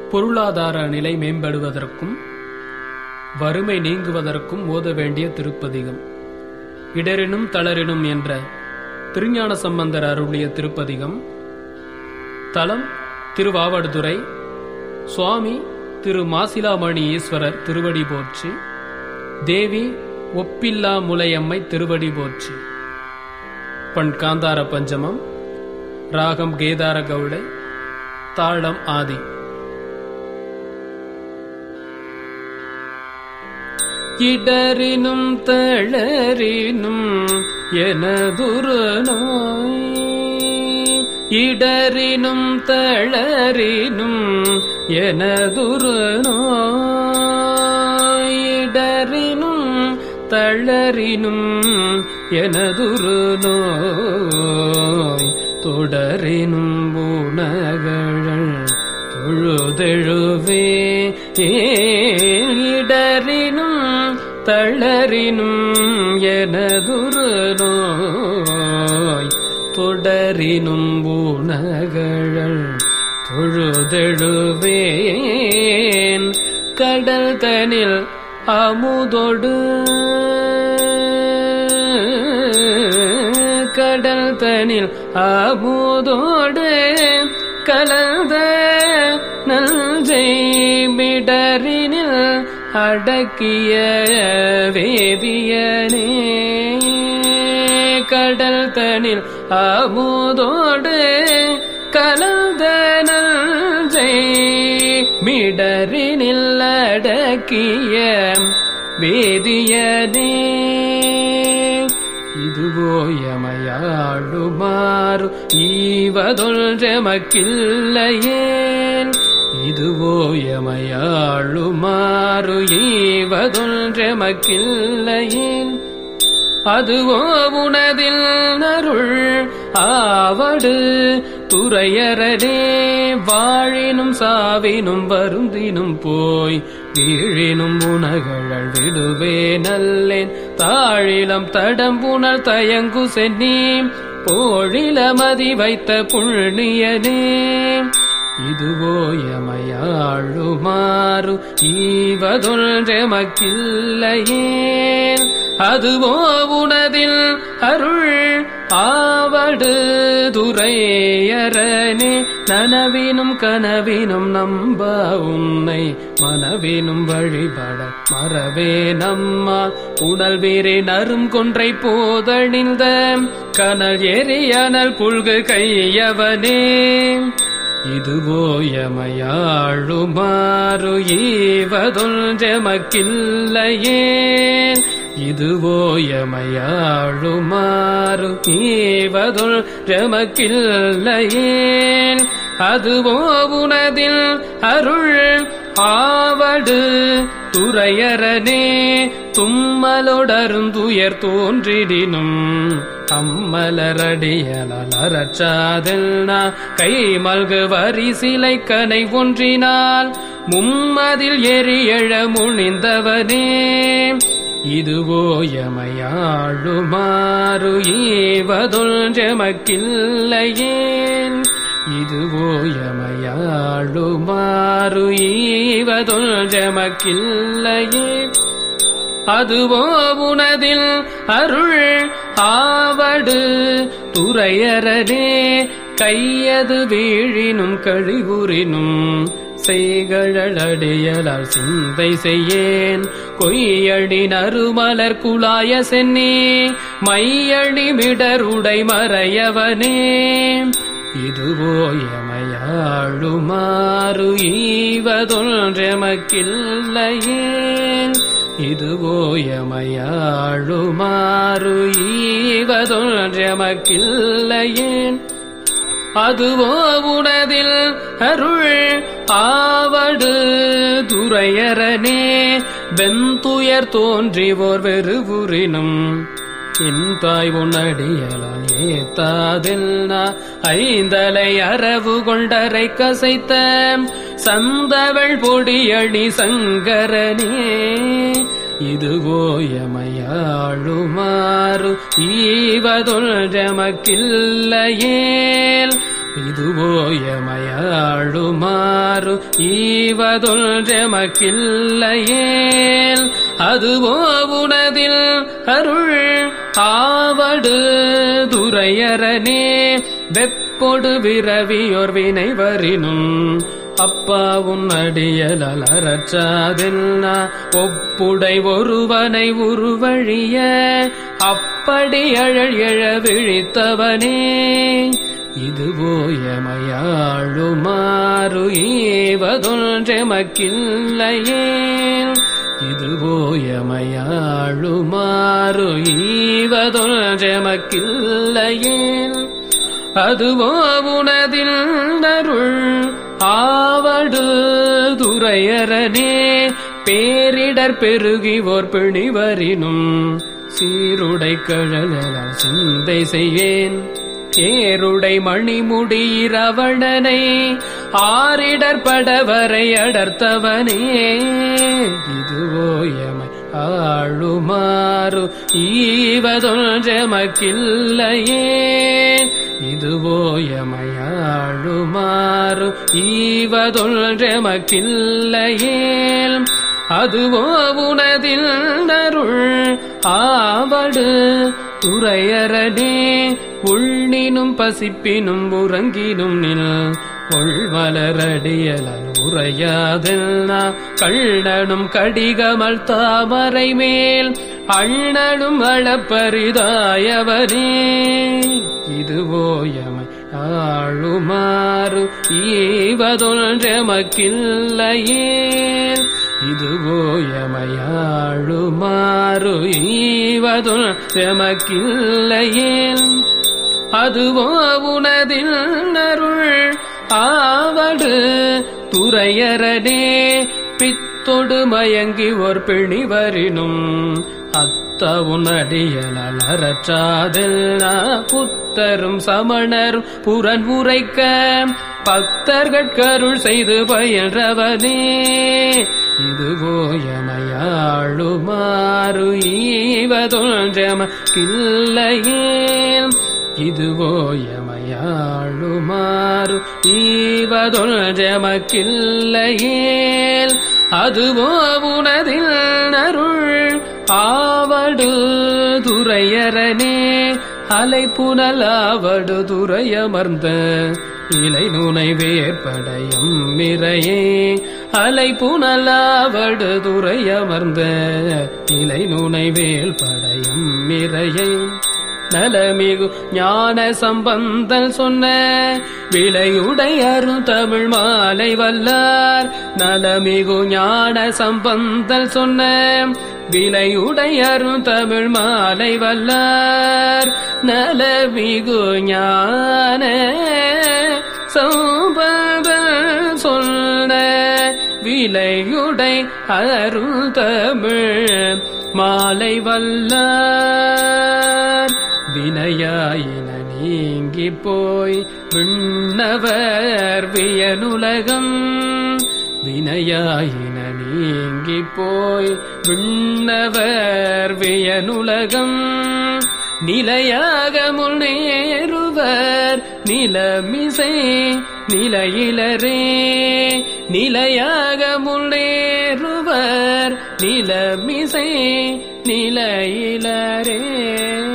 பொருளாதார நிலை மேம்படுவதற்கும் வறுமை நீங்குவதற்கும் ஓத வேண்டிய திருப்பதிகம். இடரினும் தளரினும் என்ற திருஞான சம்பந்தர் அருளிய திருப்பதிகம். தலம் திருவாவடுதுறை. சுவாமி திரு மாசிலாமணி ஈஸ்வரர் திருவடி போற்றி. தேவி ஒப்பில்லா முலையம்மை திருவடி போற்றி. பண் காந்தார பஞ்சமம். ராகம் கேதார கவுளை. தாளம் ஆதி. இடரினும் தளரினும் எனதுரு நோய், இடரினும் தளரினும் எனதுரு நோய், இடரினும் தளரினும் எனதுரு நோய், தொடரினும் பூனகழல் தொழுதெழுவே, இடரினும் தளரினும் எனதுரு நோய், தொடரினும் பூனகழல் தொழுதெழுவேன், கடல் தனில் அமுதொடு கடல் தனில் அமுதோடு கலந்த நல்ஜெய்மிடரினில் அடக்கிய வேதியனே, கடல் தனில் அமுதோடு கலந்த நல்ஜெய்மிடரினில் அடக்கிய வேதியனே, இதுவோ எமையாளுமாறு ஈவதொன்றெமக்கில்லையேன், இதுவோ எமையாளுமாறு ஈவதொன்றெமக்கில்லையேன், அதுவோ உனதில் அருள் ஆவடு துறையரனே, வாழினும் சாவினும் வருந்தினும் போய் வீழினும் உனகழல் விடுவே நல்லேன், தாழிலம் தடம்புணர் தயங்கு சென்னி போழிலமதி வைத்த புண்ணியனே, இதுவோ எமையாளுமாறு ஈவதொன்றெமக்கில்லையேன், அதுவோ உனதில் அருள் ஆவடு துறையரனே, நனவினும் கனவினும் நம்ப உன்னை மனவினும் வழிபட மறவே நம்மா, உடல் வீரே நரும் கொன்றை போதணிந்த கனல் எரியனல் புல்கு கையவனே, இதுவோ எமையாளுமாறு ஈவதொன்றெமக்கில்லையேன், இதுவோ எமையாளுமாறு ஈவதொன்றெமக்கில்லையேன், அதுவோ உனதில் அருள் ஆவடு துறையரனே, தும்மலொடருந்துயர் தோன்றிடினும் அம்மலரடியலால் அறச்சாதெல்னா, கை மல்கு வரி சிலை கனை ஒன்றினால் மும்மதில் எரியழ முனிந்தவனே, இதுவோ எமையாளுமாறு ஈவதொன்றெமக்கில்லையேன், இதுவோ எமையாளுமாறு ஈவதொன்றெமக்கில்லையேன், அதுவோ உனதில் அருள் ஆவடு துறையரனே, கையது வீழினும் கழிவுறினும் செய்கழலடியலால் சிந்தை செய்யேன், கொய்யடி நறுமலர் குழாய சென்னி மையடி மிடருடை மறையவனே, இதுவோ எமையாளுமாறு ஈவதொன்றெமக்கில்லையேன், இதுவோ எமையாளுமாறு ஈவதொன்றெமக்கில்லையேன், அதுவோ உனதில் அருள் ஆவடு துறையரனே, வெந்துயர் தோன்றிவோர் வெறுவுறினும் என் தாய் உன்னடியலால் ஏத்தாதெல்னா, ஐந்தலை அரவு கொண்டரை கசைத்த சந்தவள் பொடியணி சங்கரனே, இதுவோ எமையாளுமாறு ஈவதொன்றெமக்கில்லையேல், இதுவோ எமையாளுமாறு ஈவதொன்றெமக்கில்லையேல் அதுவோ உனதில் அருள் ஆவடு துரையரனே வெப்பொடு விரவியோர் வினைவரினும் அப்பா உன் அடியலால் அறற்றாதென்னா ஒப்புடை ஒருவனை உருவழிய அப்படி அழல் எழ விழித்தவனே இதுவோ எமையாளுமாறு ஈவதொன்றெமக்கில்லையேல் இதுவோ எமையாளுமாறு ஈவதொன்றெமக்கில்லையேல் அதுவோ உனதில் அருள் ஆவடு துரையரனே பேரிடர் பெருகிவோர் பிணிவரினும் சீருடை கழலால் சிந்தை செய்வேன் ஏருடை மணிமுடி இரவணனை ஆரிடர் படவரை அடர்த்தவனே இதுவோ எமை ஆளுமாறு ஈவதொன்றெமக்கில்லையே இதுவோ எமையாளுமாறு ஈவதொன்றெமக்கில்லையேல் அதுவோ உனதில் அருள் ஆவடு துரையரனே உள்னினும் பசிப்பினும் உறங்கினும் நில் ஒள்வலரடியலால் உரையாதென்னா கள்ளனும் கடிகமல் தாமரை மேல் அண்ணனும் அளப்பரிதாயவனே இதுவோ எமை ஆளுமாறு ஈவதொன்றெமக்கில்லையேல் இதுவோ எமையாளுமாறு ஈவதொன்றெமக்கில்லையேல் அதுவோ உனதில் அருள் ஆவடு துரையரனே பித்தொடு மயங்கி ஓர் பிணிவரினும் அத்தவுன் அடியலால் அறற்றாதெல்லா புத்தரும் சமணரும் புறன் உரைக்க பக்தர்கட்கருள் செய்து பயின்றவனே இதுவோ எமையாளுமாறு ஈவதொன்றெமக்கில்லையேல் இதுவோ எமையாளுமாறு ஈவதொன்றெமக்கில்லையேல் அதுவோ உனதில் அருள் ஆவடு துரையரனே அலைப்புனலாவடு துரையமர்ந்த இலை நுனை வேற்படையம் மிரையே அலைப்புனலாவடு துரையமர்ந்த இலை நுனை வேல்படையம் மிரையே நலமிகு ஞான சம்பந்தல் சொன்ன விலையுடை அருந்தமிழ் மாலை வல்லார் நலமிகு ஞான சம்பந்தல் சொன்ன விலையுடை அருந்தமிழ் மாலை வல்லார் நலமிகு ஞான சம்பந்தல் சொன்ன விலையுடை அருந்தமிழ் மாலை வல்லார் வினையாயின நீங்கி போய் விண்ணவர் வியனுலகம் வினையாயின நீங்கி போய் விண்ணவர் வியனுலகம் நிலையாக முன்னேறுவர் நிலமிசை நிலையிலரே நிலையாக முன்னேறுவர் நிலமிசை நிலையிலரே